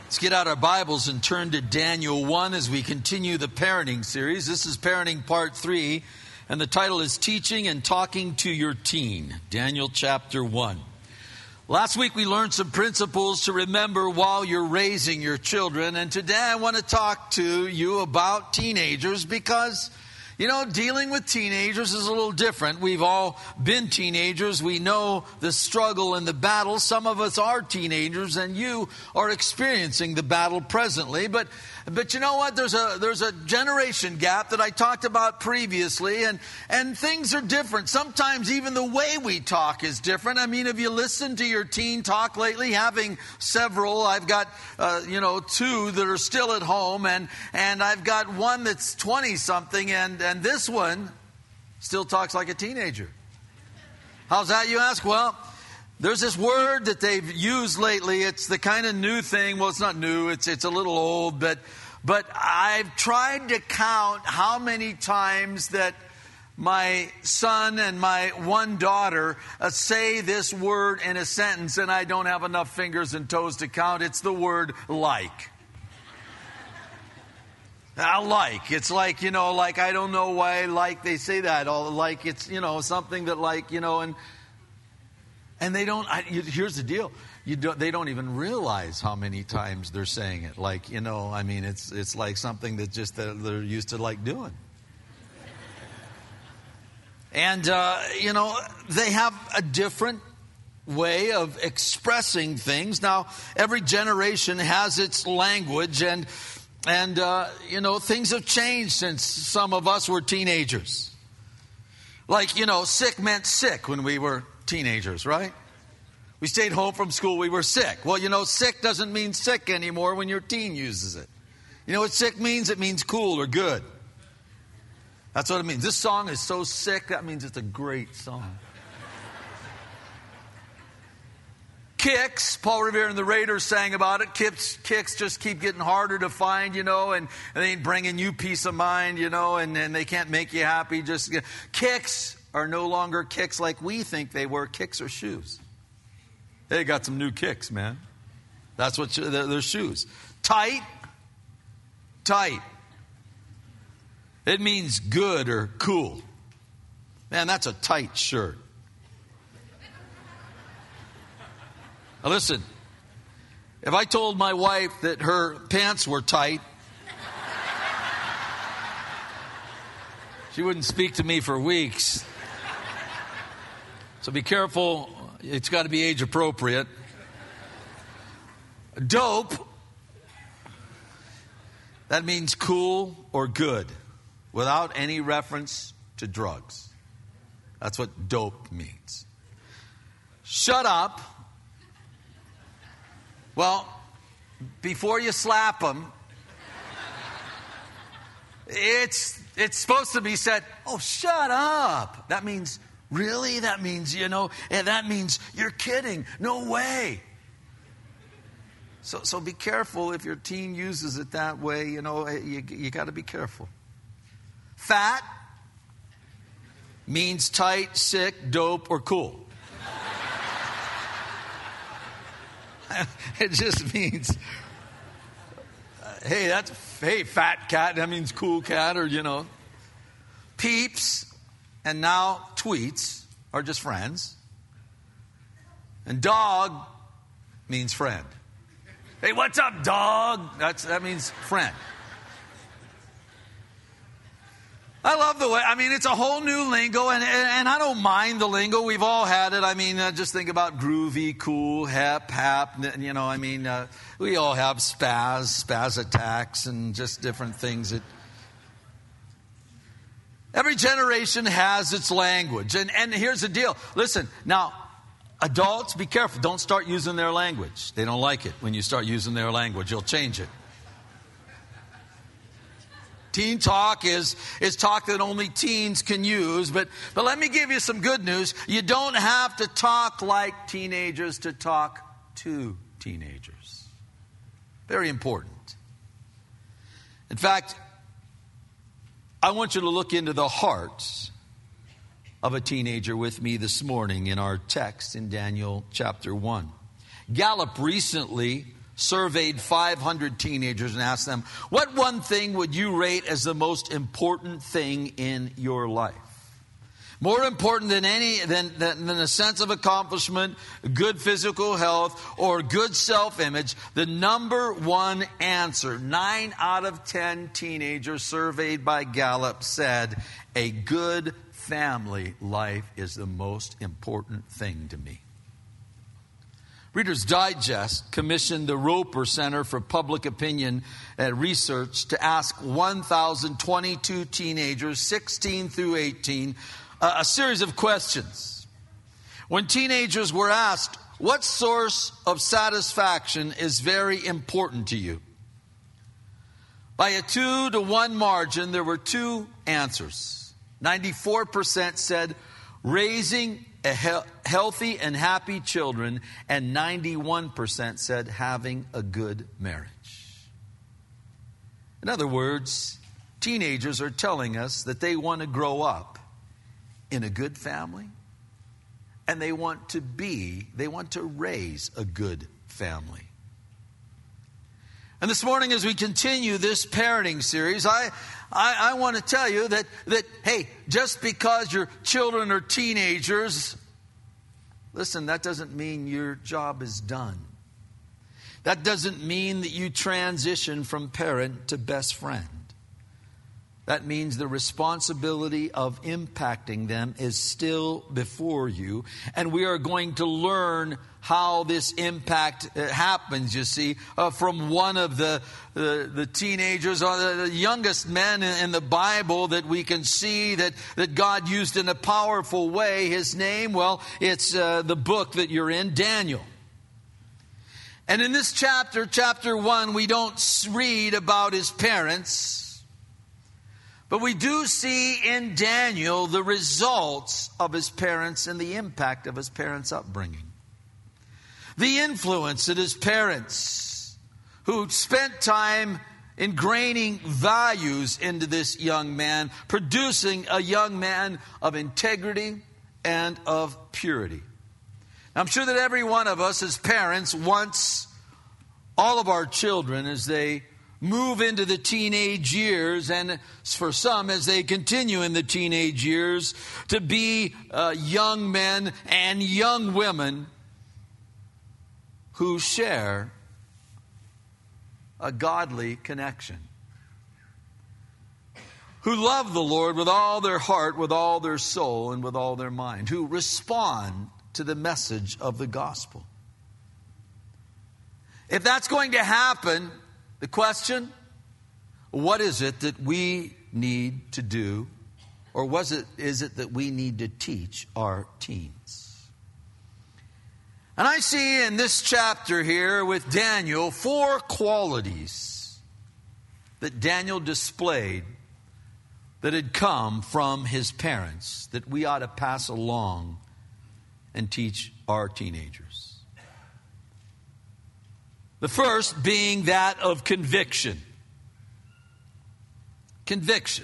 Let's get out our Bibles and turn to Daniel 1 as we continue the parenting series. This is parenting part 3, and the title is Teaching and Talking to Your Teen. Daniel chapter 1. Last week we learned some principles to remember while you're raising your children, and today I want to talk to you about teenagers because, dealing with teenagers is a little different. We've all been teenagers. We know the struggle and the battle. Some of us are teenagers, and you are experiencing the battle presently. But you know what? There's a generation gap that I talked about previously, and things are different. Sometimes even the way we talk is different. I mean, have you listened to your teen talk lately? Having several, I've got two that are still at home, and I've got one that's 20-something, and this one still talks like a teenager. How's that, you ask? Well, there's this word that they've used lately. It's the kind of new thing. Well, it's not new. It's a little old, but I've tried to count how many times that my son and my one daughter say this word in a sentence, and I don't have enough fingers and toes to count. It's the word like. It's like, I don't know why they say that. It's, something that and they don't, here's the deal. They don't even realize how many times they're saying it. It's like something that just they're used to doing. And, they have a different way of expressing things. Now, every generation has its language, and things have changed since some of us were teenagers. Sick meant sick when we were teenagers, right? We stayed home from school, we were sick. Well, sick doesn't mean sick anymore when your teen uses it. You know what sick means? It means cool or good. That's what it means. This song is so sick, that means it's a great song. Kicks, Paul Revere and the Raiders sang about it. Kicks just keep getting harder to find, and they ain't bringing you peace of mind, and they can't make you happy. Kicks are no longer kicks like we think they were. Kicks are shoes. They got some new kicks, man. That's what they're shoes. Tight. It means good or cool. Man, that's a tight shirt. Now listen, if I told my wife that her pants were tight, she wouldn't speak to me for weeks. So be careful. It's got to be age appropriate. Dope, that means cool or good, without any reference to drugs. That's what dope means. Shut up. Well, before you slap them, it's supposed to be said, oh, shut up. That means, really? That means, and that means you're kidding. No way. So be careful if your teen uses it that way. You got to be careful. Fat means tight, sick, dope, or cool. It just means, hey, fat cat, that means cool cat, or, Peeps and now tweets are just friends. And dog means friend. Hey, what's up, dog? That means friend. I love the way, it's a whole new lingo, and I don't mind the lingo. We've all had it. Just think about groovy, cool, hep, hap, we all have spaz attacks, and just different things. Every generation has its language, and here's the deal. Listen, now, adults, be careful. Don't start using their language. They don't like it when you start using their language. You'll change it. Teen talk is talk that only teens can use. But let me give you some good news. You don't have to talk like teenagers to talk to teenagers. Very important. In fact, I want you to look into the heart of a teenager with me this morning in our text in Daniel chapter 1. Gallup recently surveyed 500 teenagers and asked them, what one thing would you rate as the most important thing in your life? More important than than a sense of accomplishment, good physical health, or good self-image, the number one answer, 9 out of 10 teenagers surveyed by Gallup said, a good family life is the most important thing to me. Reader's Digest commissioned the Roper Center for Public Opinion Research to ask 1,022 teenagers, 16 through 18, a series of questions. When teenagers were asked, what source of satisfaction is very important to you? By a 2-to-1 margin, there were 2 answers. 94% said raising healthy and happy children, and 91% said having a good marriage. In other words, teenagers are telling us that they want to grow up in a good family, and they want to raise a good family. And this morning, as we continue this parenting series, I want to tell you that hey, just because your children are teenagers, listen, that doesn't mean your job is done. That doesn't mean that you transition from parent to best friend. That means the responsibility of impacting them is still before you. And we are going to learn how this impact happens, you see, from one of the teenagers, or the youngest men in the Bible that we can see that God used in a powerful way. His name, well, it's the book that you're in, Daniel. And in this chapter 1, we don't read about his parents. But we do see in Daniel the results of his parents and the impact of his parents' upbringing. The influence that his parents, who spent time ingraining values into this young man, producing a young man of integrity and of purity. I'm sure that every one of us as parents wants all of our children, as they move into the teenage years, and for some as they continue in the teenage years, to be young men and young women who share a godly connection, who love the Lord with all their heart, with all their soul, and with all their mind, who respond to the message of the gospel. If that's going to happen, the question, what is it that we need to do, or is it that we need to teach our teens? And I see in this chapter here with Daniel 4 qualities that Daniel displayed that had come from his parents that we ought to pass along and teach our teenagers. The first being that of conviction. Conviction.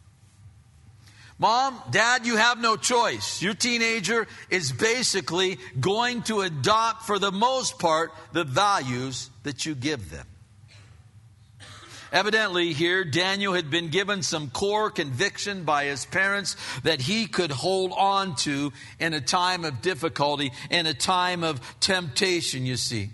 Mom, Dad, you have no choice. Your teenager is basically going to adopt, for the most part, the values that you give them. Evidently here, Daniel had been given some core conviction by his parents that he could hold on to in a time of difficulty, in a time of temptation, you see.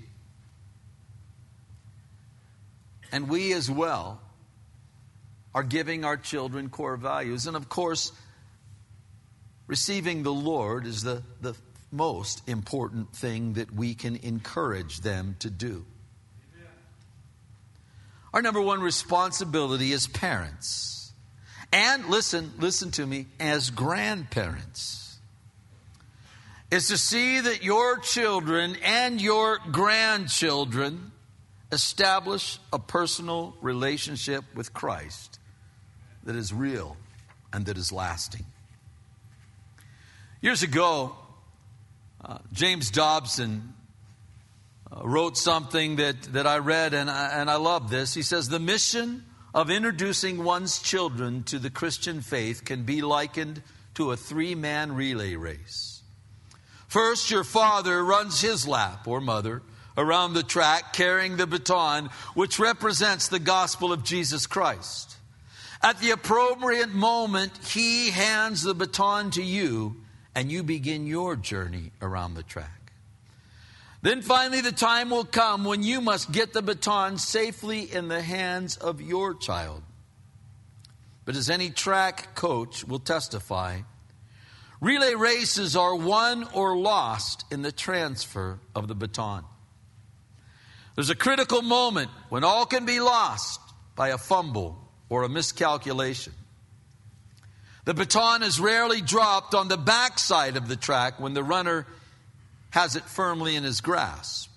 And we as well are giving our children core values. And of course, receiving the Lord is the most important thing that we can encourage them to do. Amen. Our number one responsibility as parents, and listen to me, as grandparents, is to see that your children and your grandchildren establish a personal relationship with Christ that is real and that is lasting. Years ago, James Dobson wrote something that I read, and I love this. He says, the mission of introducing one's children to the Christian faith can be likened to a 3-man relay race. First, your father runs his lap, or mother around the track carrying the baton, which represents the gospel of Jesus Christ. At the appropriate moment, He hands the baton to you, and you begin your journey around the track. Then finally the time will come when you must get the baton safely in the hands of your child. But as any track coach will testify, relay races are won or lost in the transfer of the baton. There's a critical moment when all can be lost by a fumble or a miscalculation. The baton is rarely dropped on the backside of the track when the runner has it firmly in his grasp.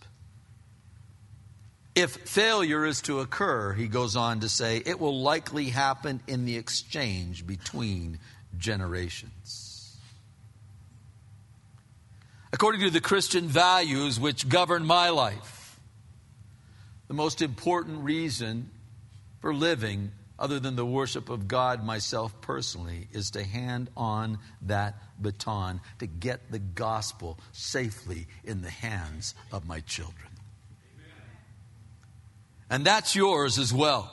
If failure is to occur, he goes on to say, it will likely happen in the exchange between generations. According to the Christian values which govern my life, the most important reason for living, other than the worship of God myself personally, is to hand on that baton, to get the gospel safely in the hands of my children. And that's yours as well.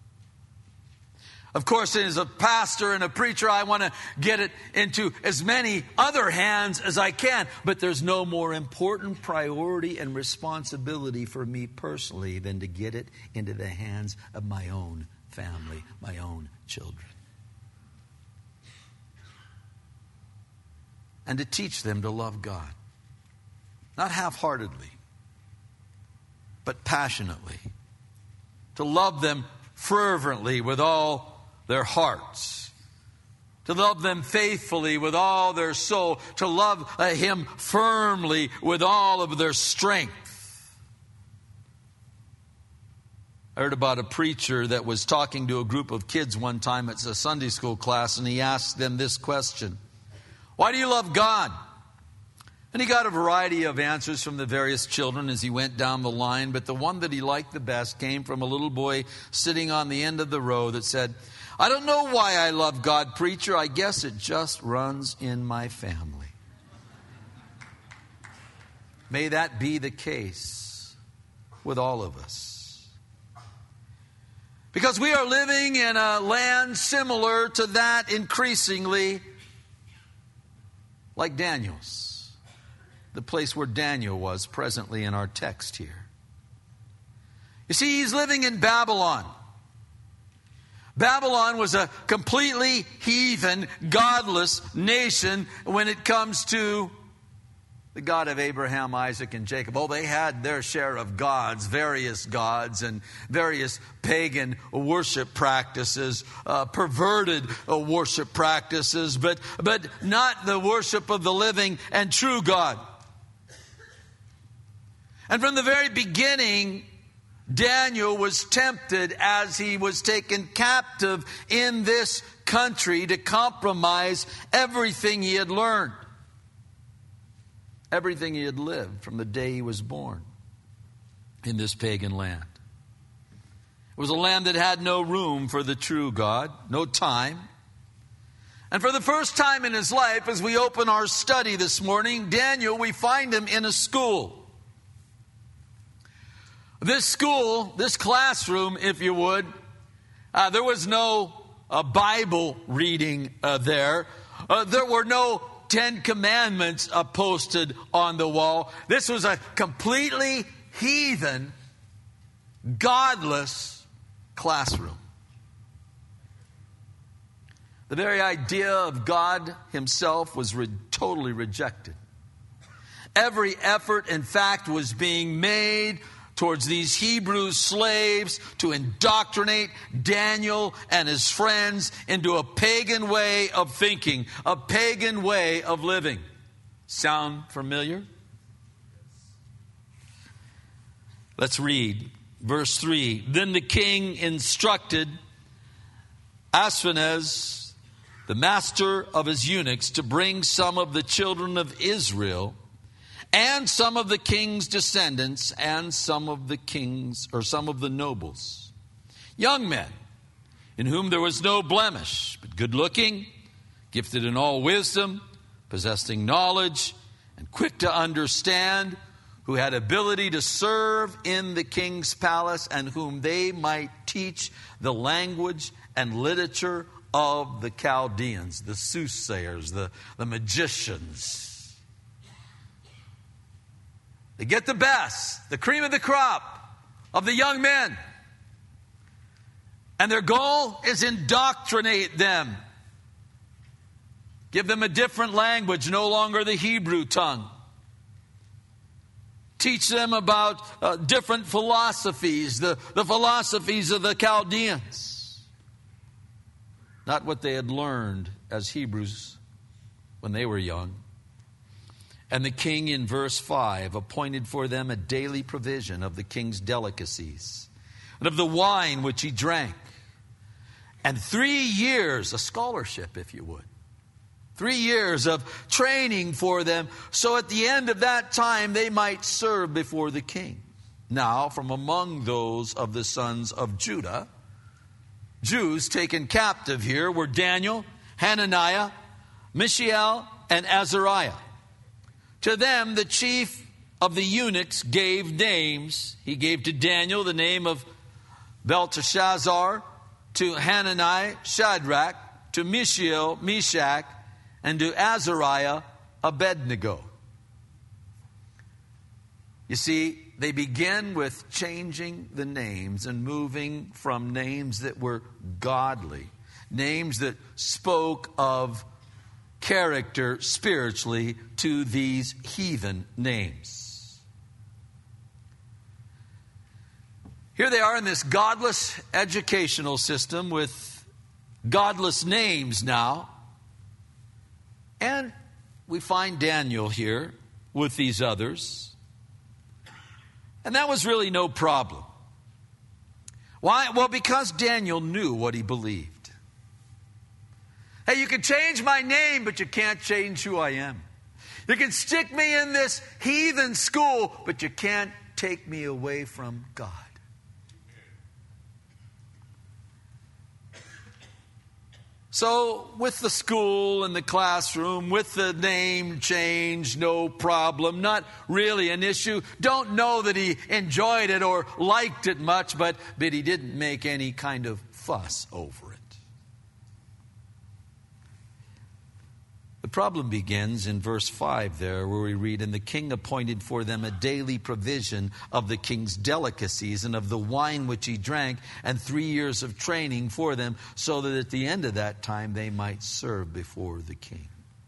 Of course, as a pastor and a preacher, I want to get it into as many other hands as I can. But there's no more important priority and responsibility for me personally than to get it into the hands of my own family, my own children. And to teach them to love God. Not half-heartedly, but passionately. To love them fervently with all their hearts. To love them faithfully with all their soul. To love Him firmly with all of their strength. I heard about a preacher that was talking to a group of kids one time. It's a Sunday school class, and he asked them this question: why do you love God? And he got a variety of answers from the various children as he went down the line, but the one that he liked the best came from a little boy sitting on the end of the row that said, I don't know why I love God, preacher. I guess it just runs in my family. May that be the case with all of us. Because we are living in a land similar to that increasingly like Daniel's. The place where Daniel was presently in our text here. You see, he's living in Babylon. Babylon was a completely heathen, godless nation when it comes to the God of Abraham, Isaac, and Jacob. Oh, they had their share of gods, various gods, and various pagan worship practices, perverted worship practices, but not the worship of the living and true God. And from the very beginning, Daniel was tempted as he was taken captive in this country to compromise everything he had learned. Everything he had lived from the day he was born in this pagan land. It was a land that had no room for the true God, no time. And for the first time in his life, as we open our study this morning, Daniel, we find him in a school. This school, this classroom, if you would, there was no Bible reading there. There were no 10 Commandments posted on the wall. This was a completely heathen, godless classroom. The very idea of God Himself was totally rejected. Every effort, in fact, was being made towards these Hebrew slaves to indoctrinate Daniel and his friends into a pagan way of thinking, a pagan way of living. Sound familiar? Let's read verse 3. Then the king instructed Ashpenaz, the master of his eunuchs, to bring some of the children of Israel and some of the king's descendants, and some of the nobles, young men, in whom there was no blemish, but good looking, gifted in all wisdom, possessing knowledge, and quick to understand, who had ability to serve in the king's palace, and whom they might teach the language and literature of the Chaldeans, the soothsayers, the magicians. They get the best, the cream of the crop of the young men. And their goal is indoctrinate them. Give them a different language, no longer the Hebrew tongue. Teach them about different philosophies, the philosophies of the Chaldeans. Not what they had learned as Hebrews when they were young. And the king, in verse 5, appointed for them a daily provision of the king's delicacies and of the wine which he drank. And 3 years, a scholarship, if you would. 3 years of training for them, so at the end of that time they might serve before the king. Now, from among those of the sons of Judah, Jews taken captive here were Daniel, Hananiah, Mishael, and Azariah. To them the chief of the eunuchs gave names. He gave to Daniel the name of Belteshazzar, to Hananiah, Shadrach, to Mishael, Meshach, and to Azariah, Abednego. You see, they begin with changing the names and moving from names that were godly, names that spoke of character spiritually, to these heathen names. Here they are in this godless educational system with godless names now. And we find Daniel here with these others. And that was really no problem. Why? Well, because Daniel knew what he believed. Hey, you can change my name, but you can't change who I am. You can stick me in this heathen school, but you can't take me away from God. So with the school and the classroom, with the name change, no problem, not really an issue. Don't know that he enjoyed it or liked it much, but he didn't make any kind of fuss over it. The problem begins in verse 5 there, where we read, "And the king appointed for them a daily provision of the king's delicacies and of the wine which he drank, and 3 years of training for them, so that at the end of that time they might serve before the king."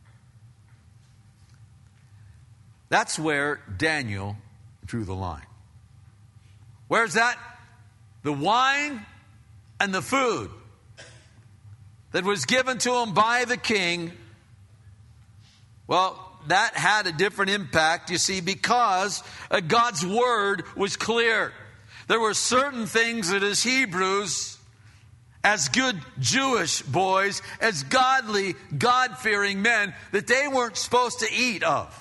That's where Daniel drew the line. Where's that? The wine and the food that was given to him by the king. Well, that had a different impact, you see, because God's word was clear. There were certain things that as Hebrews, as good Jewish boys, as godly, God-fearing men, that they weren't supposed to eat of.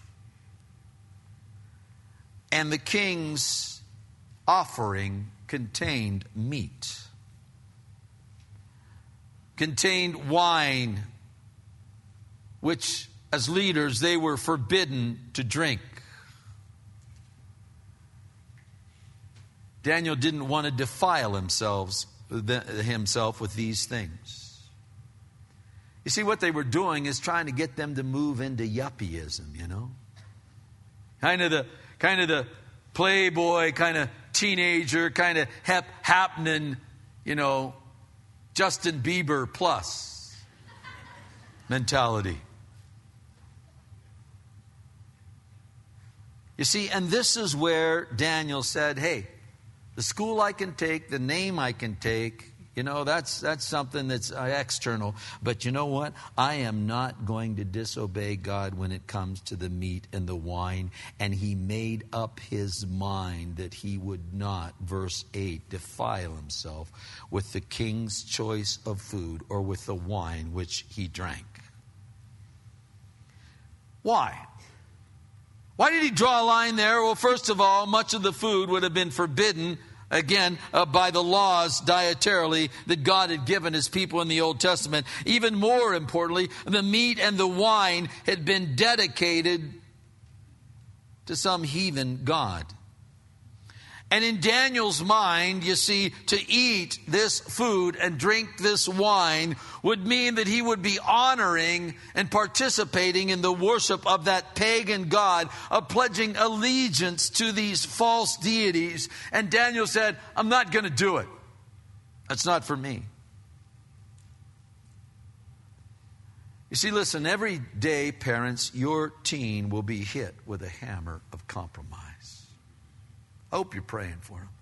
And the king's offering contained meat, contained wine, which as leaders, they were forbidden to drink. Daniel didn't want to defile himself with these things. You see, what they were doing is trying to get them to move into yuppieism, you know. Kind of the playboy, kind of teenager, kind of happening, you know, Justin Bieber plus mentality. You see, and this is where Daniel said, hey, the school I can take, the name I can take, you know, that's something that's external. But you know what? I am not going to disobey God when it comes to the meat and the wine. And he made up his mind that he would not, verse 8, defile himself with the king's choice of food or with the wine which he drank. Why? Why did he draw a line there? Well, first of all, much of the food would have been forbidden, again, by the laws dietarily that God had given his people in the Old Testament. Even more importantly, the meat and the wine had been dedicated to some heathen god. And in Daniel's mind, you see, to eat this food and drink this wine would mean that he would be honoring and participating in the worship of that pagan god, of pledging allegiance to these false deities. And Daniel said, I'm not going to do it. That's not for me. You see, listen, every day, parents, your teen will be hit with a hammer of compromise. I hope you're praying for them.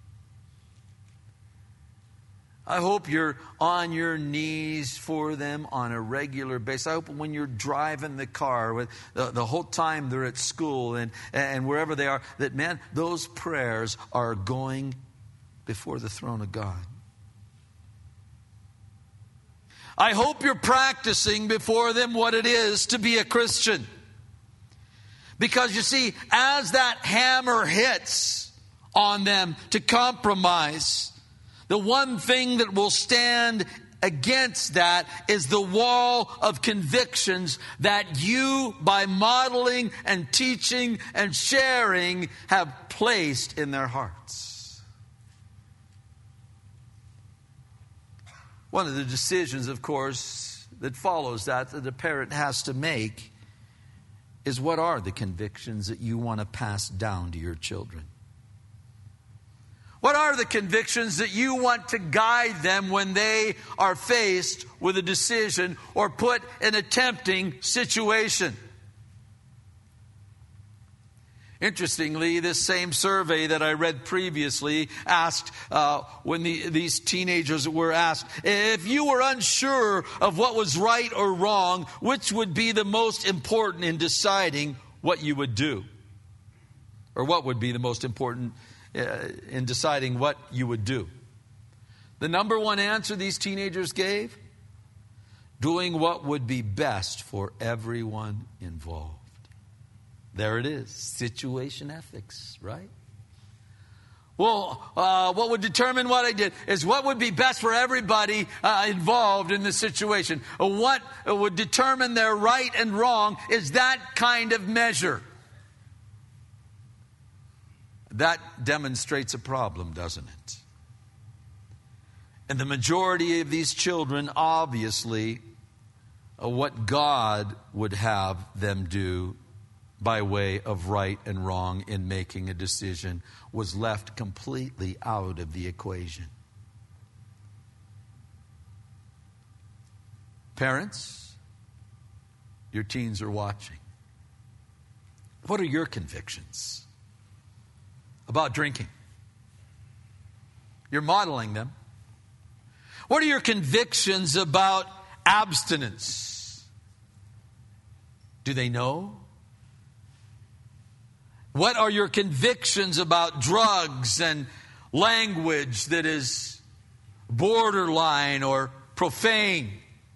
I hope you're on your knees for them on a regular basis. I hope when you're driving the car, with the whole time they're at school and wherever they are, that, man, those prayers are going before the throne of God. I hope you're practicing before them what it is to be a Christian. Because you see, as that hammer hits on them to compromise, the one thing that will stand against that is the wall of convictions that you, by modeling and teaching and sharing, have placed in their hearts. One of the decisions, of course, that follows that a parent has to make is, what are the convictions that you want to pass down to your children? What are the convictions that you want to guide them when they are faced with a decision or put in a tempting situation? Interestingly, this same survey that I read previously asked, when these teenagers were asked, if you were unsure of what was right or wrong, which would be the most important in deciding what you would do? Or what would be the most important in deciding what you would do? The number one answer these teenagers gave: doing what would be best for everyone involved. There it is. Situation ethics, right? Well, what would determine what I did is what would be best for everybody involved in the situation. What would determine their right and wrong is that kind of measure. That demonstrates a problem, doesn't it? And the majority of these children, obviously, what God would have them do by way of right and wrong in making a decision was left completely out of the equation. Parents, your teens are watching. What are your convictions about drinking? You're modeling them. What are your convictions about abstinence? Do they know? What are your convictions about drugs and language that is borderline or profane?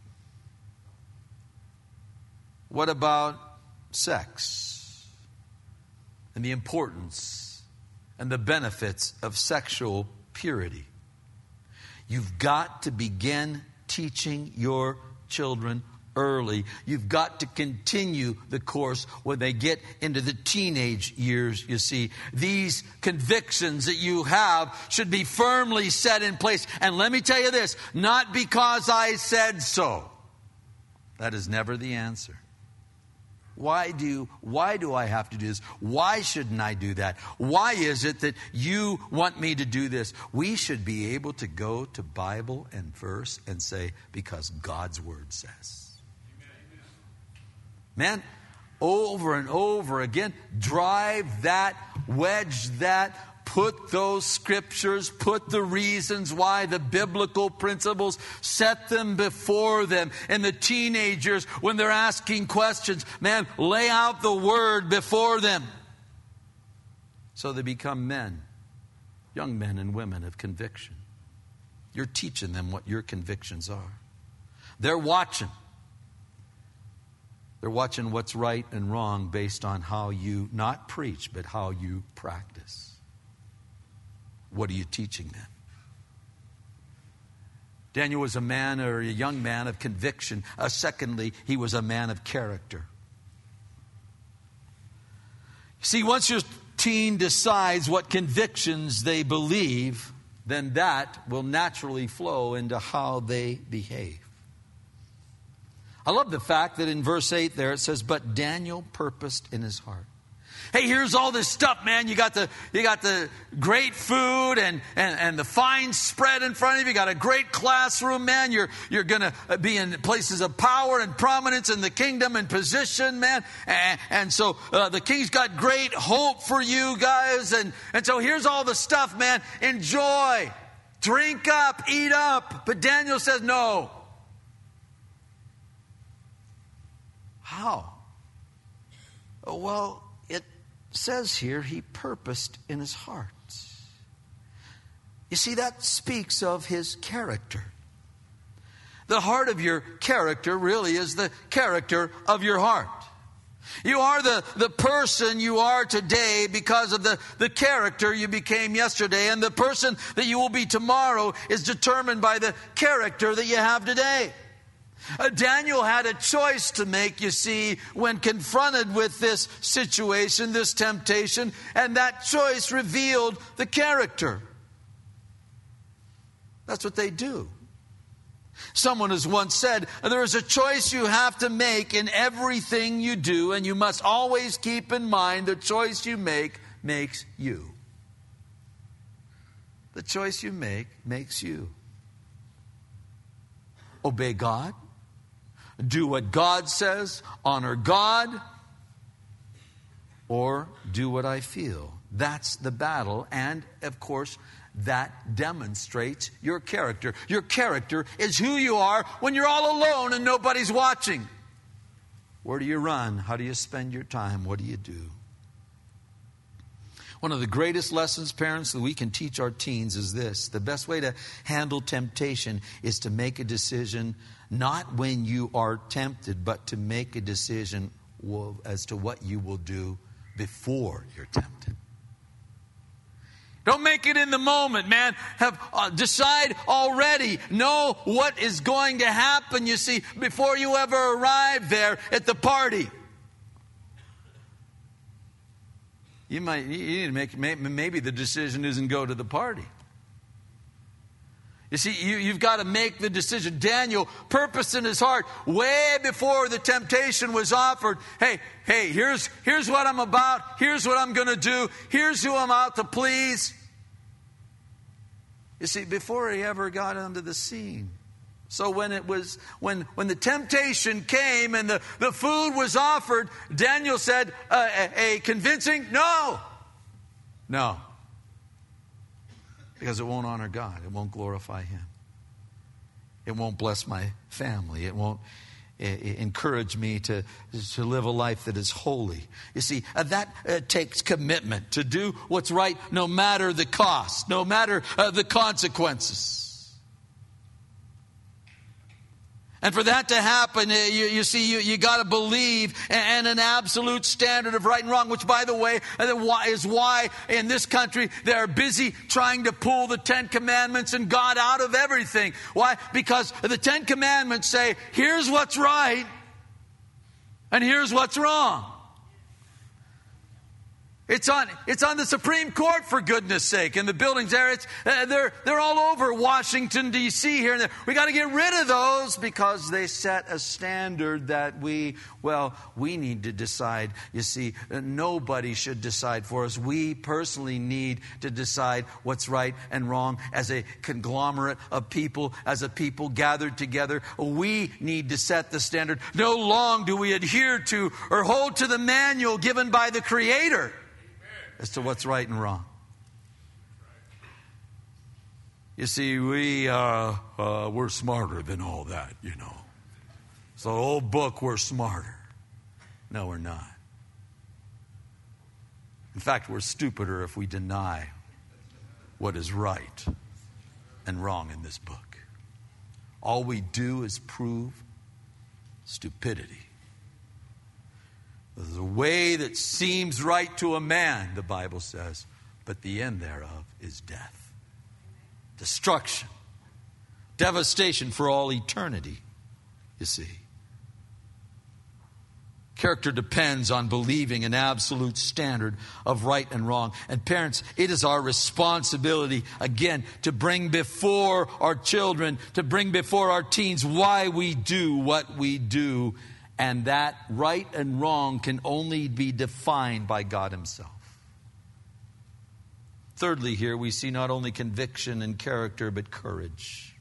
What about sex and the importance and the benefits of sexual purity? You've got to begin teaching your children early. You've got to continue the course when they get into the teenage years, you see. These convictions that you have should be firmly set in place. And let me tell you this, not because I said so. That is never the answer. Why do I have to do this? Why shouldn't I do that? Why is it that you want me to do this? We should be able to go to Bible and verse and say, because God's word says. Man, over and over again, drive that, wedge that, put those scriptures, put the reasons why, the biblical principles, set them before them. And the teenagers, when they're asking questions, man, lay out the word before them. So they become men, young men and women of conviction. You're teaching them what your convictions are. They're watching. They're watching what's right and wrong based on how you not preach, but how you practice. What are you teaching them? Daniel was a man, or a young man, of conviction. Secondly, he was a man of character. See, once your teen decides what convictions they believe, then that will naturally flow into how they behave. I love the fact that in verse 8 there it says, but Daniel purposed in his heart. Hey, here's all this stuff, man. You got the great food and the fine spread in front of you. You got a great classroom, man. You're going to be in places of power and prominence in the kingdom and position, man. And so the king's got great hope for you guys. And so here's all the stuff, man. Enjoy. Drink up. Eat up. But Daniel says no. How? Well, it says here he purposed in his heart. You see, that speaks of his character. The heart of your character really is the character of your heart. You are the person you are today because of the character you became yesterday. And the person that you will be tomorrow is determined by the character that you have today. Daniel had a choice to make, you see, when confronted with this situation, this temptation, and that choice revealed the character. That's what they do. Someone has once said, there is a choice you have to make in everything you do, and you must always keep in mind the choice you make makes you. The choice you make makes you. Obey God. Do what God says, honor God, or do what I feel. That's the battle, and of course, that demonstrates your character. Your character is who you are when you're all alone and nobody's watching. Where do you run? How do you spend your time? What do you do? One of the greatest lessons, parents, that we can teach our teens is this. The best way to handle temptation is to make a decision not when you are tempted, but to make a decision as to what you will do before you're tempted. Don't make it in the moment, man. Decide already. Know what is going to happen, you see, before you ever arrive there at the party. You need to make, maybe the decision isn't go to the party. You see, you've got to make the decision. Daniel purposed in his heart way before the temptation was offered. Hey, here's what I'm about. Here's what I'm going to do. Here's who I'm out to please. You see, before he ever got onto the scene. So when the temptation came and the food was offered, Daniel said, a convincing no. Because it won't honor God. It won't glorify Him. It won't bless my family. It won't encourage me to live a life that is holy. You see, that takes commitment to do what's right no matter the cost, no matter the consequences. And for that to happen, you see, you got to believe in an absolute standard of right and wrong, which, by the way, is why in this country they're busy trying to pull the Ten Commandments and God out of everything. Why? Because the Ten Commandments say, here's what's right and here's what's wrong. It's on the Supreme Court, for goodness sake, and the buildings there. They're all over Washington, D.C. here and there. We got to get rid of those because they set a standard that we need to decide. You see, nobody should decide for us. We personally need to decide what's right and wrong as a conglomerate of people, as a people gathered together. We need to set the standard. No longer do we adhere to or hold to the manual given by the Creator as to what's right and wrong. You see, we're smarter than all that, you know. So the old book, we're smarter. No, we're not. In fact, we're stupider if we deny what is right and wrong in this book. All we do is prove stupidity. There's a way that seems right to a man, the Bible says, but the end thereof is death. Destruction. Devastation for all eternity, you see. Character depends on believing an absolute standard of right and wrong. And parents, it is our responsibility, again, to bring before our children, to bring before our teens why we do what we do. And that right and wrong can only be defined by God Himself. Thirdly, here we see not only conviction and character, but courage.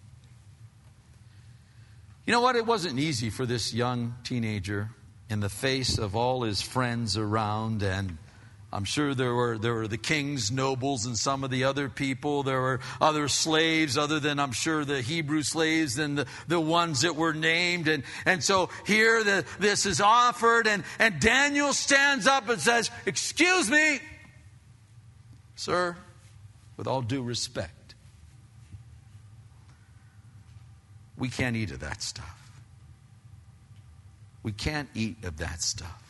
You know what? It wasn't easy for this young teenager in the face of all his friends around, and I'm sure there were the king's nobles and some of the other people. There were other slaves other than, I'm sure, the Hebrew slaves and the ones that were named. And so here this is offered, and Daniel stands up and says, "Excuse me, sir, with all due respect, we can't eat of that stuff. We can't eat of that stuff."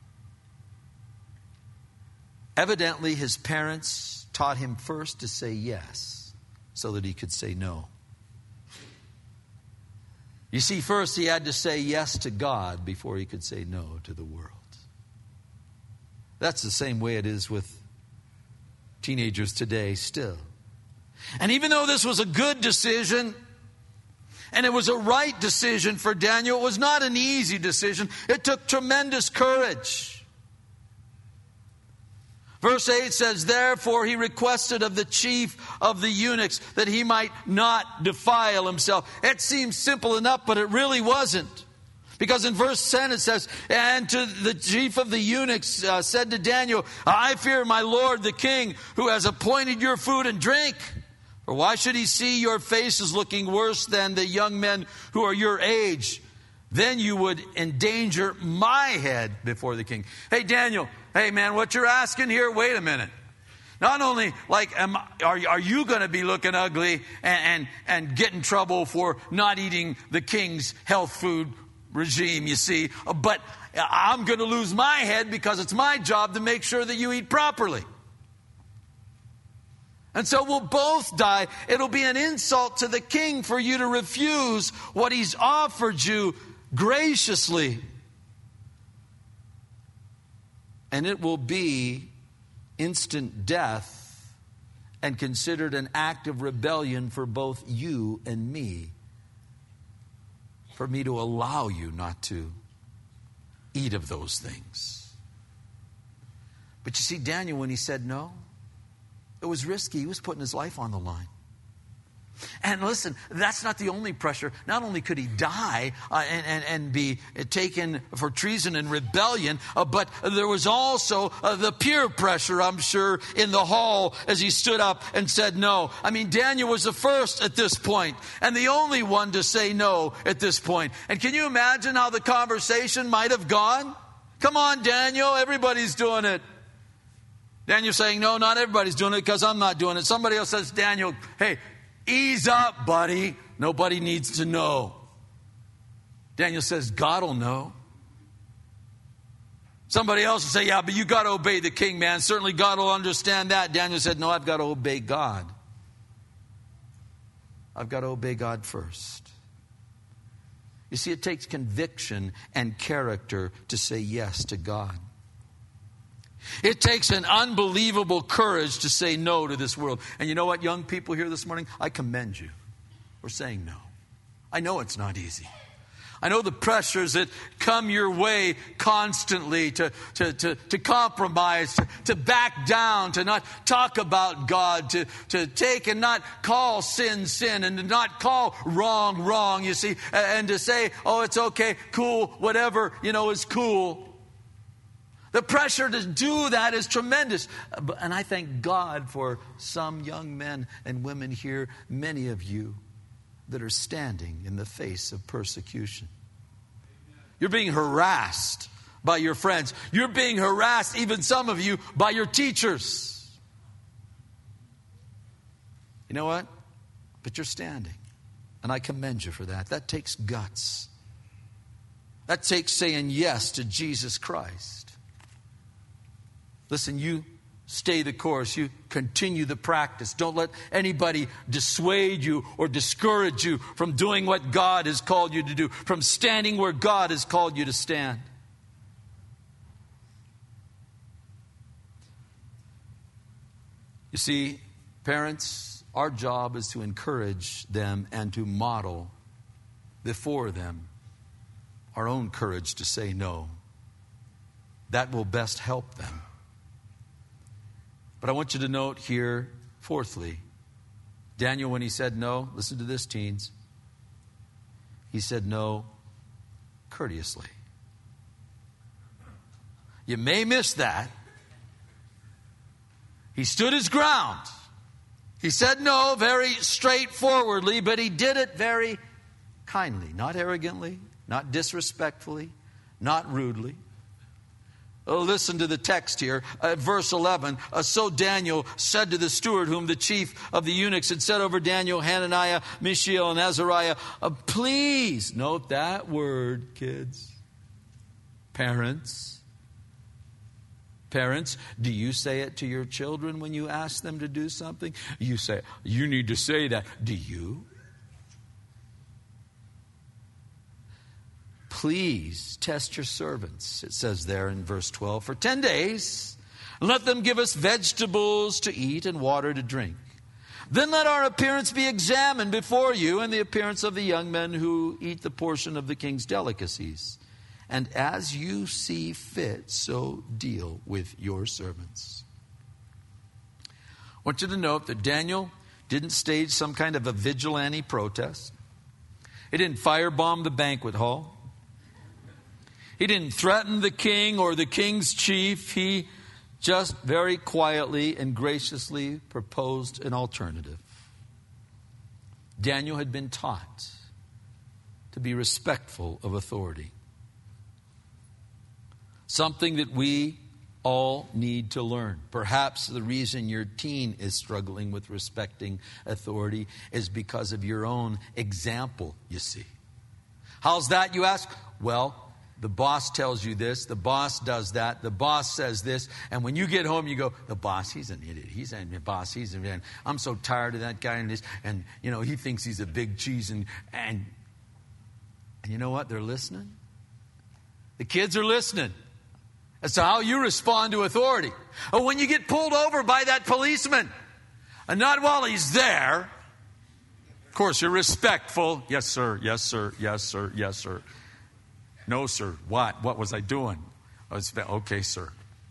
Evidently, his parents taught him first to say yes so that he could say no. You see, first he had to say yes to God before he could say no to the world. That's the same way it is with teenagers today still. And even though this was a good decision, and it was a right decision for Daniel, it was not an easy decision. It took tremendous courage. Verse 8 says, "Therefore he requested of the chief of the eunuchs that he might not defile himself." It seems simple enough, but it really wasn't. Because in verse 10 it says, "And to the chief of the eunuchs said to Daniel, I fear my lord the king, who has appointed your food and drink. For why should he see your faces looking worse than the young men who are your age? Then you would endanger my head before the king." Hey, Daniel, hey, man, what you're asking here, wait a minute. Not only are you going to be looking ugly and get in trouble for not eating the king's health food regime, you see, but I'm going to lose my head because it's my job to make sure that you eat properly. And so we'll both die. It'll be an insult to the king for you to refuse what he's offered you graciously. And it will be instant death and considered an act of rebellion for both you and me, for me to allow you not to eat of those things. But you see, Daniel, when he said no, it was risky. He was putting his life on the line. And listen, that's not the only pressure. Not only could he die and be taken for treason and rebellion, but there was also the peer pressure, I'm sure, in the hall as he stood up and said no. I mean, Daniel was the first at this point and the only one to say no at this point. And can you imagine how the conversation might have gone? "Come on, Daniel, everybody's doing it." Daniel saying, "No, not everybody's doing it because I'm not doing it." Somebody else says, "Daniel, hey, ease up, buddy. Nobody needs to know." Daniel says, "God will know." Somebody else will say, "Yeah, but you got to obey the king, man. Certainly God will understand that." Daniel said, "No, I've got to obey God. I've got to obey God first." You see, it takes conviction and character to say yes to God. It takes an unbelievable courage to say no to this world. And you know what, young people here this morning? I commend you for saying no. I know it's not easy. I know the pressures that come your way constantly to compromise, to back down, to not talk about God, to take and not call sin, sin, and to not call wrong, wrong, you see, and to say, "Oh, it's okay, cool, whatever, is cool." The pressure to do that is tremendous. And I thank God for some young men and women here, many of you, that are standing in the face of persecution. You're being harassed by your friends. You're being harassed, even some of you, by your teachers. You know what? But you're standing. And I commend you for that. That takes guts. That takes saying yes to Jesus Christ. Listen, you stay the course. You continue the practice. Don't let anybody dissuade you or discourage you from doing what God has called you to do, from standing where God has called you to stand. You see, parents, our job is to encourage them and to model before them our own courage to say no. That will best help them. But I want you to note here, fourthly, Daniel, when he said no, listen to this, teens. He said no courteously. You may miss that. He stood his ground. He said no very straightforwardly, but he did it very kindly, not arrogantly, not disrespectfully, not rudely. Oh, listen to the text here. Verse 11. So Daniel said to the steward, whom the chief of the eunuchs had set over Daniel, Hananiah, Mishael, and Azariah, please, note that word, kids. Parents, do you say it to your children when you ask them to do something? You say, you need to say that. Do you? Please test your servants, it says there in verse 12, for 10 days, and let them give us vegetables to eat and water to drink. Then let our appearance be examined before you, and the appearance of the young men who eat the portion of the king's delicacies. And as you see fit, so deal with your servants. I want you to note that Daniel didn't stage some kind of a vigilante protest. He didn't firebomb the banquet hall. He didn't threaten the king or the king's chief. He just very quietly and graciously proposed an alternative. Daniel had been taught to be respectful of authority. Something that we all need to learn. Perhaps the reason your teen is struggling with respecting authority is because of your own example, you see. How's that, you ask? Well, the boss tells you this, the boss does that, the boss says this, and when you get home you go, the boss, he's an idiot, he's a boss, he's an idiot. I'm so tired of that guy and this, and you know, he thinks he's a big cheese, and you know what? They're listening. The kids are listening. As to how you respond to authority. Or when you get pulled over by that policeman, and not while he's there. Of course, you're respectful. Yes, sir. Yes, sir. Yes, sir. Yes, sir. No, sir. What? What was I doing? Okay, sir.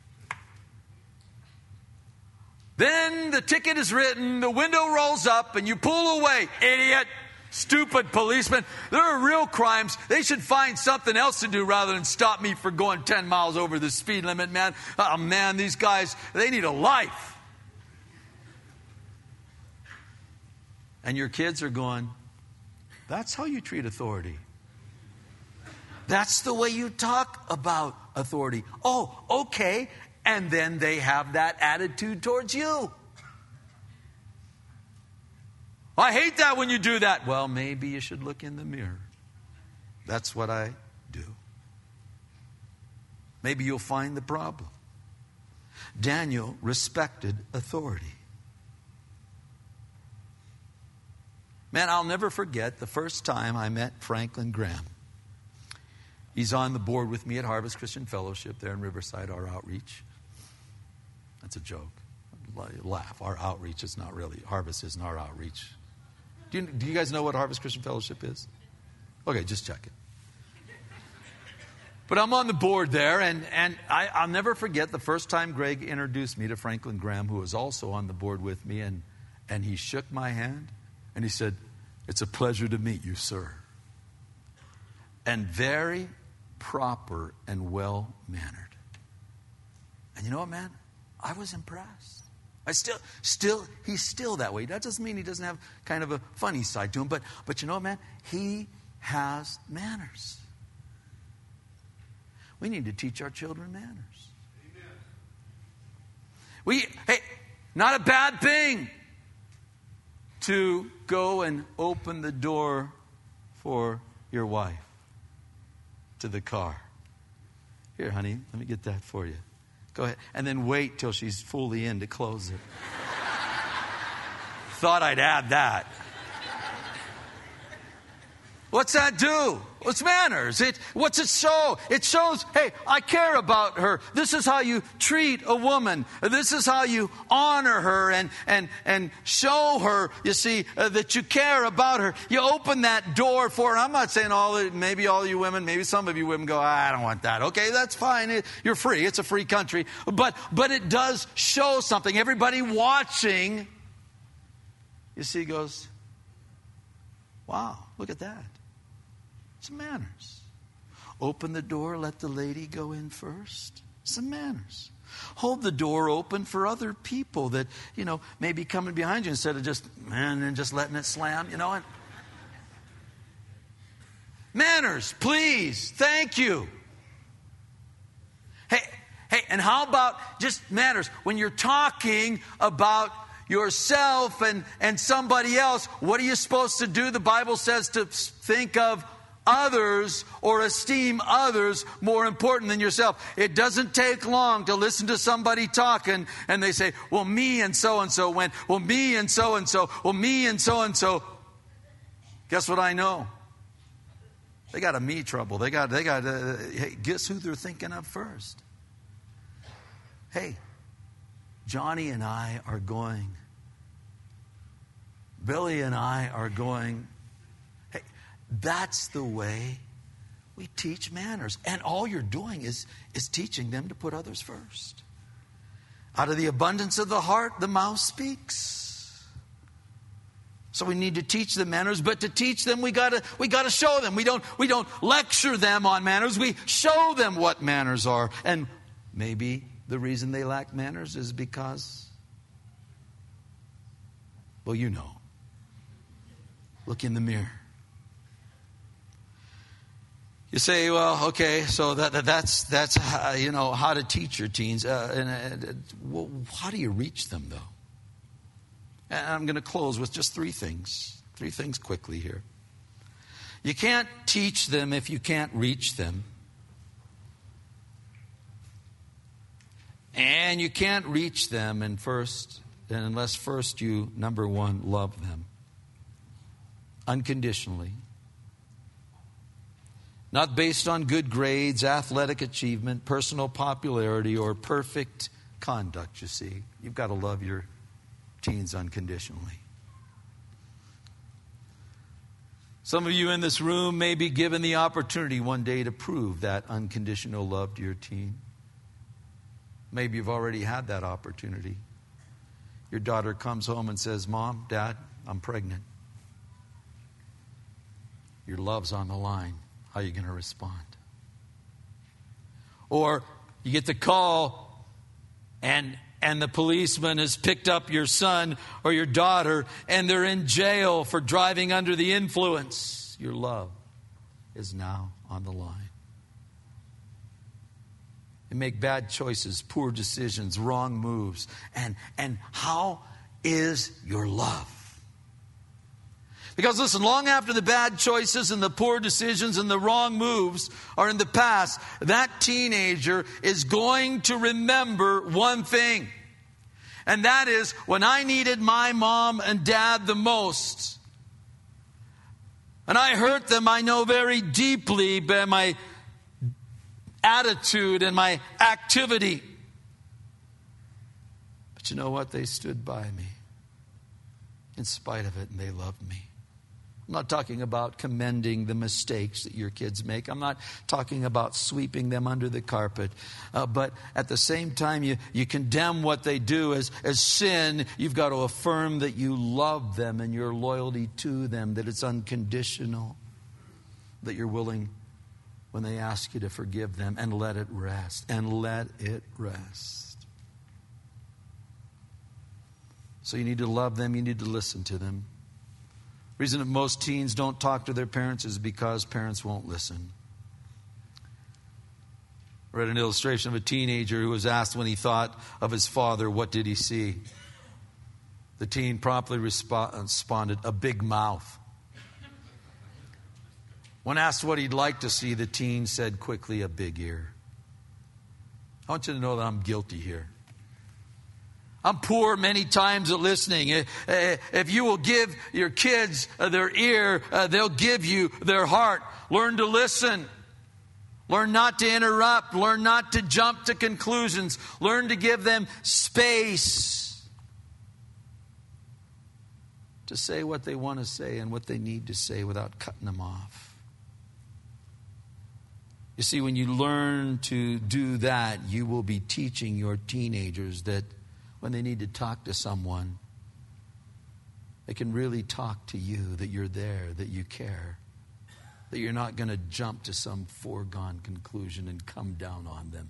Then the ticket is written, the window rolls up, and you pull away. Idiot. Stupid policeman. There are real crimes. They should find something else to do rather than stop me for going 10 miles over the speed limit, man. Oh, man, these guys, they need a life. And your kids are going, that's how you treat authority. That's the way you talk about authority. Oh, okay. And then they have that attitude towards you. I hate that when you do that. Well, maybe you should look in the mirror. That's what I do. Maybe you'll find the problem. Daniel respected authority. Man, I'll never forget the first time I met Franklin Graham. He's on the board with me at Harvest Christian Fellowship there in Riverside, our outreach. That's a joke. Laugh. Our outreach is not really, Harvest isn't our outreach. Do you guys know what Harvest Christian Fellowship is? Okay, just check it. But I'm on the board there, and I'll never forget the first time Greg introduced me to Franklin Graham, who was also on the board with me, and he shook my hand, and he said, "It's a pleasure to meet you, sir." And very proper and well-mannered. And you know what, man? I was impressed. He's still that way. That doesn't mean he doesn't have kind of a funny side to him. But you know, man, he has manners. We need to teach our children manners. Hey, not a bad thing to go and open the door for your wife to the car. Here, honey, let me get that for you. Go ahead. And then wait till she's fully in to close it. Thought I'd add that. What's that do? It's manners. What's it show? It shows, hey, I care about her. This is how you treat a woman. This is how you honor her and show her, you see, that you care about her. You open that door for her. I'm not saying maybe all you women, maybe some of you women go, I don't want that. Okay, that's fine. You're free. It's a free country. But it does show something. Everybody watching, you see, goes, wow, look at that. Some manners. Open the door, let the lady go in first. Some manners. Hold the door open for other people that, may be coming behind you instead of just letting it slam, And manners, please. Thank you. Hey, and how about just manners? When you're talking about yourself and somebody else, what are you supposed to do? The Bible says to think of others or esteem others more important than yourself. It doesn't take long to listen to somebody talking and they say, well, me and so-and-so went. Well, me and so-and-so. Well, me and so-and-so. Guess what I know? They got a me trouble. Hey, guess who they're thinking of first? Hey, Johnny and I are going. Billy and I are going. Hey, that's the way we teach manners. And all you're doing is teaching them to put others first. Out of the abundance of the heart, the mouth speaks. So we need to teach them manners, but to teach them, we gotta show them. We don't lecture them on manners. We show them what manners are. And maybe the reason they lack manners is because, well, look in the mirror. You say, well, okay, so that's how to teach your teens. Well, how do you reach them, though? And I'm going to close with just three things quickly here. You can't teach them if you can't reach them. And you can't reach them unless first you, number one, love them unconditionally. Not based on good grades, athletic achievement, personal popularity, or perfect conduct, you see. You've got to love your teens unconditionally. Some of you in this room may be given the opportunity one day to prove that unconditional love to your teen. Maybe you've already had that opportunity. Your daughter comes home and says, Mom, Dad, I'm pregnant. Your love's on the line. How are you going to respond? Or you get the call and the policeman has picked up your son or your daughter and they're in jail for driving under the influence. Your love is now on the line. You make bad choices, poor decisions, wrong moves. And how is your love? Because listen, long after the bad choices and the poor decisions and the wrong moves are in the past, that teenager is going to remember one thing. And that is, when I needed my mom and dad the most, and I hurt them, I know very deeply by my attitude and my activity. But you know what? They stood by me in spite of it, and they loved me. I'm not talking about commending the mistakes that your kids make. I'm not talking about sweeping them under the carpet. But at the same time, you condemn what they do as sin. You've got to affirm that you love them and your loyalty to them, that it's unconditional, that you're willing when they ask you to forgive them, and let it rest. And let it rest. So you need to love them. You need to listen to them. The reason that most teens don't talk to their parents is because parents won't listen. I read an illustration of a teenager who was asked when he thought of his father, what did he see? The teen promptly responded, a big mouth. When asked what he'd like to see, the teen said quickly, a big ear. I want you to know that I'm guilty here. I'm poor many times at listening. If you will give your kids their ear, they'll give you their heart. Learn to listen. Learn not to interrupt. Learn not to jump to conclusions. Learn to give them space to say what they want to say and what they need to say without cutting them off. You see, when you learn to do that, you will be teaching your teenagers that when they need to talk to someone, they can really talk to you, that you're there, that you care, that you're not going to jump to some foregone conclusion and come down on them.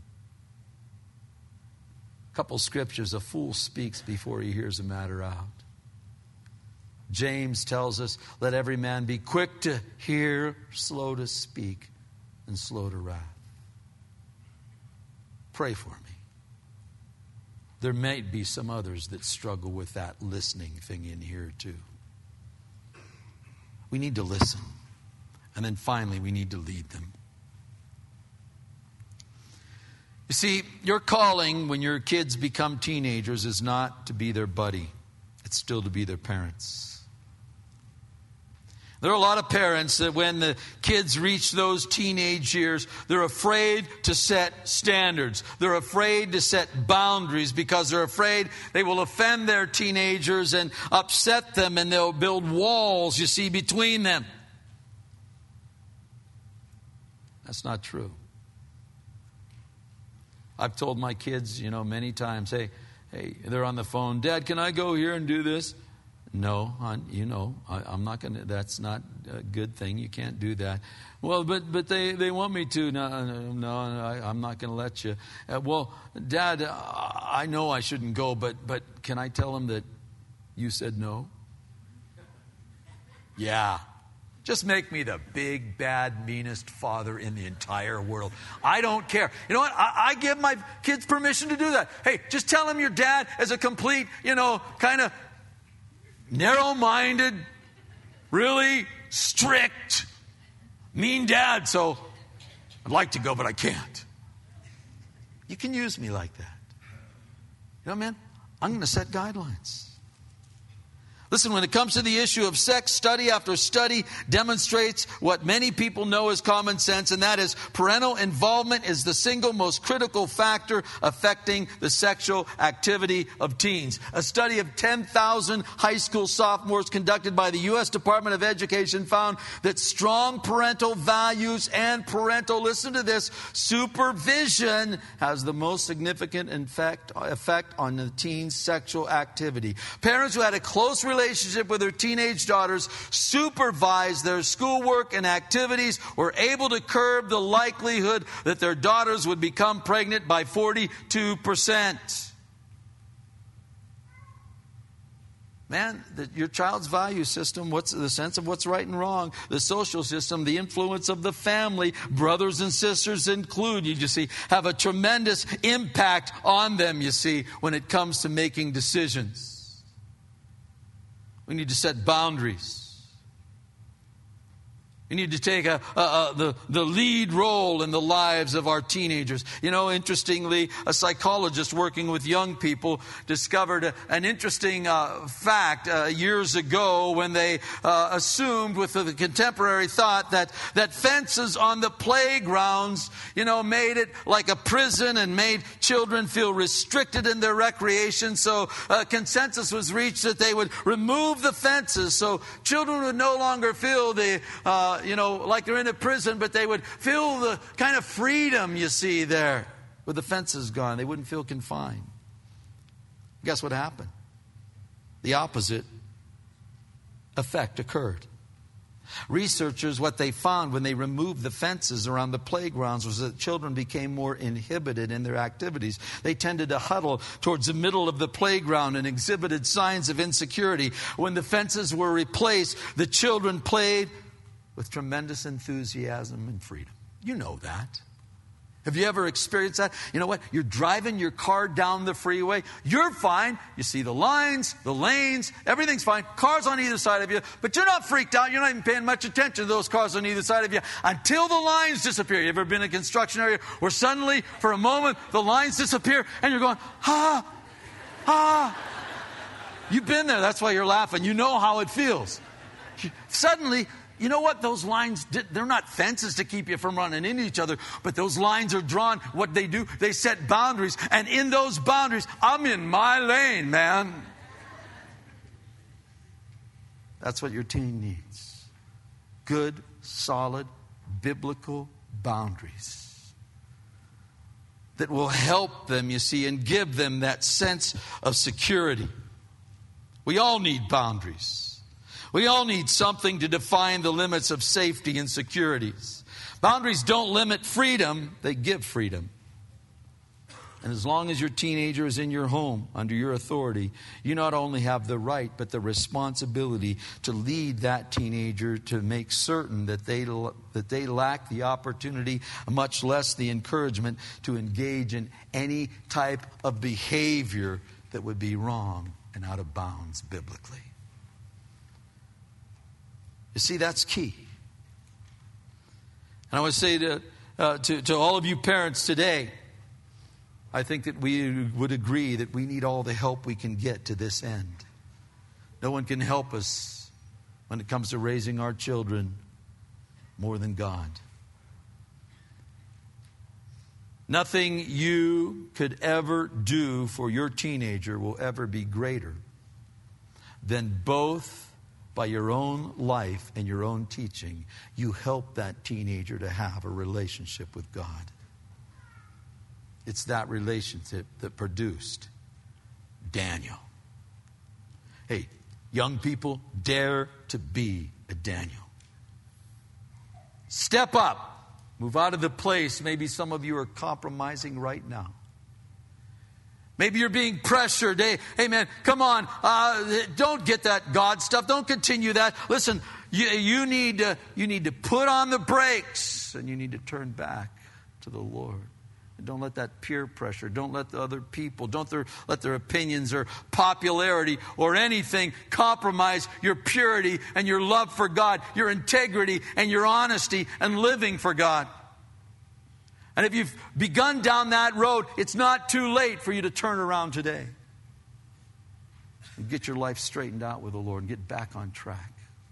A couple scriptures: a fool speaks before he hears a matter out. James tells us, let every man be quick to hear, slow to speak, and slow to wrath. Pray for me. There may be some others that struggle with that listening thing in here too. We need to listen. And then finally, we need to lead them. You see, your calling when your kids become teenagers is not to be their buddy. It's still to be their parents. There are a lot of parents that when the kids reach those teenage years, they're afraid to set standards. They're afraid to set boundaries because they're afraid they will offend their teenagers and upset them, and they'll build walls, you see, between them. That's not true. I've told my kids, many times, hey, they're on the phone, Dad, can I go here and do this? No, I'm not going to. That's not a good thing. You can't do that. Well, but they want me to. No, I'm not going to let you. Well, Dad, I know I shouldn't go, but can I tell them that you said no? Yeah. Just make me the big, bad, meanest father in the entire world. I don't care. You know what? I give my kids permission to do that. Hey, just tell them your dad is a complete, kind of narrow-minded, really strict, mean dad. So I'd like to go, but I can't. You can use me like that. Man, I'm going to set guidelines. Listen, when it comes to the issue of sex, study after study demonstrates what many people know as common sense, and that is parental involvement is the single most critical factor affecting the sexual activity of teens. A study of 10,000 high school sophomores conducted by the U.S. Department of Education found that strong parental values and parental, listen to this, supervision has the most significant effect on the teen's sexual activity. Parents who had a close relationship with their teenage daughters supervised their schoolwork and activities were able to curb the likelihood that their daughters would become pregnant by 42%. Man, your child's value system, what's the sense of what's right and wrong, the social system, the influence of the family, brothers and sisters include, have a tremendous impact on them, when it comes to making decisions. We need to set boundaries. We need to take the lead role in the lives of our teenagers. Interestingly, a psychologist working with young people discovered an interesting fact years ago when they assumed with the contemporary thought that fences on the playgrounds, made it like a prison and made children feel restricted in their recreation. So consensus was reached that they would remove the fences so children would no longer feel the like they're in a prison, but they would feel the kind of freedom there with the fences gone. They wouldn't feel confined. Guess what happened? The opposite effect occurred. Researchers, what they found when they removed the fences around the playgrounds was that children became more inhibited in their activities. They tended to huddle towards the middle of the playground and exhibited signs of insecurity. When the fences were replaced, the children played with tremendous enthusiasm and freedom. You know that. Have you ever experienced that? You know what? You're driving your car down the freeway. You're fine. You see the lines, the lanes, everything's fine. Cars on either side of you. But you're not freaked out. You're not even paying much attention to those cars on either side of you until the lines disappear. You ever been in a construction area where suddenly, for a moment, the lines disappear and you're going, ah. You've been there. That's why you're laughing. You know how it feels. Suddenly, you know what? Those lines, they're not fences to keep you from running into each other, but those lines are drawn. What they do, they set boundaries. And in those boundaries, I'm in my lane, man. That's what your teen needs. Good, solid, biblical boundaries that will help them, you see, and give them that sense of security. We all need boundaries. We all need something to define the limits of safety and securities. Boundaries don't limit freedom, they give freedom. And as long as your teenager is in your home, under your authority, you not only have the right, but the responsibility to lead that teenager to make certain that they lack the opportunity, much less the encouragement, to engage in any type of behavior that would be wrong and out of bounds biblically. You see, that's key. And I want to say to all of you parents today, I think that we would agree that we need all the help we can get to this end. No one can help us when it comes to raising our children more than God. Nothing you could ever do for your teenager will ever be greater than both by your own life and your own teaching, you help that teenager to have a relationship with God. It's that relationship that produced Daniel. Hey, young people, dare to be a Daniel. Step up. Move out of the place maybe some of you are compromising right now. Maybe you're being pressured. Hey man, come on. Don't get that God stuff. Don't continue that. Listen, you need to put on the brakes and you need to turn back to the Lord. Don't let that peer pressure, don't let the other people, let their opinions or popularity or anything compromise your purity and your love for God, your integrity and your honesty and living for God. And if you've begun down that road, it's not too late for you to turn around today and get your life straightened out with the Lord and get back on track.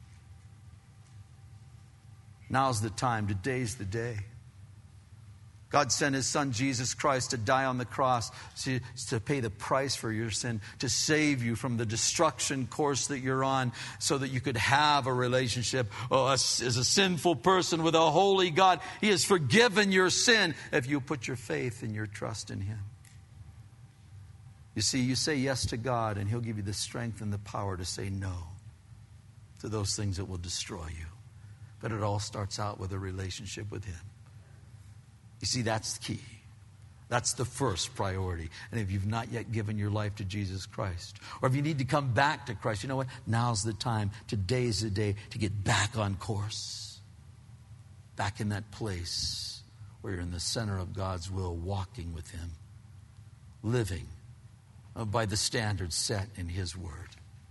Now's the time. Today's the day. God sent His Son, Jesus Christ, to die on the cross, to pay the price for your sin, to save you from the destruction course that you're on, so that you could have a relationship as a sinful person with a holy God. He has forgiven your sin if you put your faith and your trust in Him. You see, you say yes to God, and He'll give you the strength and the power to say no to those things that will destroy you. But it all starts out with a relationship with Him. You see, that's the key. That's the first priority. And if you've not yet given your life to Jesus Christ, or if you need to come back to Christ, you know what? Now's the time. Today's the day to get back on course. Back in that place where you're in the center of God's will, walking with Him. Living by the standards set in His Word.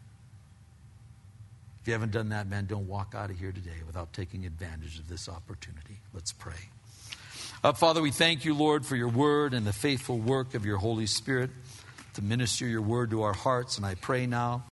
If you haven't done that, man, don't walk out of here today without taking advantage of this opportunity. Let's pray. Father, we thank you, Lord, for your word and the faithful work of your Holy Spirit to minister your word to our hearts. And I pray now